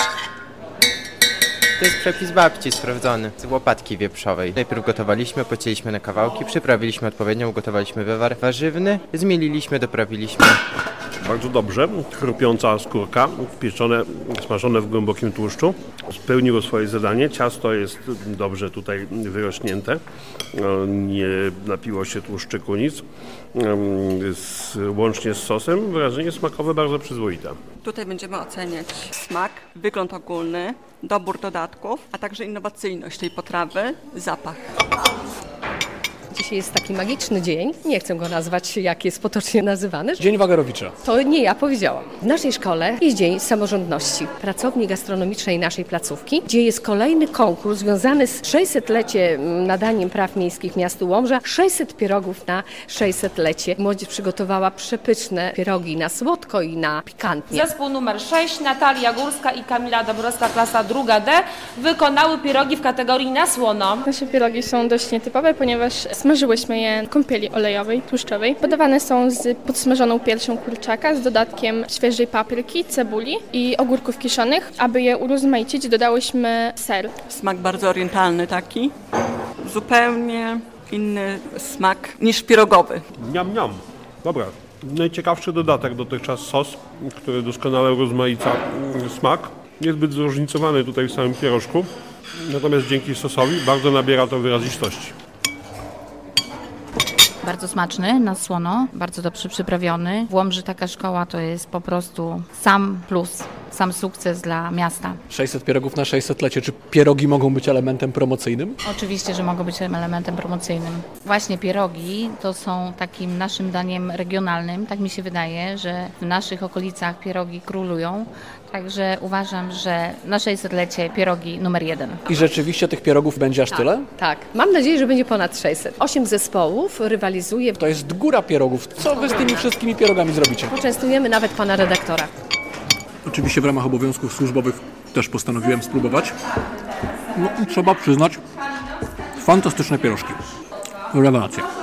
To jest przepis babci sprawdzony z łopatki wieprzowej. Najpierw gotowaliśmy, pocięliśmy na kawałki, przyprawiliśmy odpowiednio, ugotowaliśmy wywar warzywny, zmieliliśmy, doprawiliśmy. Bardzo dobrze, chrupiąca skórka, pieczone, smażone w głębokim tłuszczu. Spełniło swoje zadanie, ciasto jest dobrze tutaj wyrośnięte, nie napiło się tłuszczyku nic. Łącznie z sosem wrażenie smakowe bardzo przyzwoite. Tutaj będziemy oceniać smak, wygląd ogólny, dobór dodatków, a także innowacyjność tej potrawy, zapach. Dzisiaj jest taki magiczny dzień, nie chcę go nazwać jak jest potocznie nazywany. Dzień Wagerowicza. To nie ja powiedziałam. W naszej szkole jest Dzień Samorządności, pracowni gastronomicznej naszej placówki, gdzie jest kolejny konkurs związany z 600-lecie nadaniem praw miejskich miastu Łomża. 600 pierogów na 600-lecie. Młodzież przygotowała przepyszne pierogi na słodko i na pikantnie. Zespół numer 6, Natalia Górska i Kamila Dabrowska, klasa 2D, wykonały pierogi w kategorii na słono. Nasze pierogi są dość nietypowe, ponieważ smażyłyśmy je w kąpieli olejowej, tłuszczowej. Podawane są z podsmażoną piersią kurczaka z dodatkiem świeżej papryki, cebuli i ogórków kiszonych. Aby je urozmaicić, dodałyśmy ser. Smak bardzo orientalny taki, zupełnie inny smak niż pierogowy. Niam, niam. Dobra. Najciekawszy dodatek dotychczas sos, który doskonale rozmaica smak. Niezbyt zróżnicowany tutaj w samym pierożku, natomiast dzięki sosowi bardzo nabiera to wyrazistości. Bardzo smaczny, na słono, bardzo dobrze przyprawiony. W Łomży taka szkoła to jest po prostu sam plus, sam sukces dla miasta. 600 pierogów na 600-lecie. Czy pierogi mogą być elementem promocyjnym? Oczywiście, że mogą być elementem promocyjnym. Właśnie pierogi to są takim naszym daniem regionalnym. Tak mi się wydaje, że w naszych okolicach pierogi królują. Także uważam, że na 600-lecie pierogi numer 1. I rzeczywiście tych pierogów będzie aż tyle? Tak, mam nadzieję, że będzie ponad 600. 8 zespołów rywalizuje. To jest góra pierogów. Co wy z tymi wszystkimi pierogami zrobicie? Poczęstujemy nawet pana redaktora. Oczywiście w ramach obowiązków służbowych też postanowiłem spróbować. No i trzeba przyznać, fantastyczne pierożki. Rewelacja.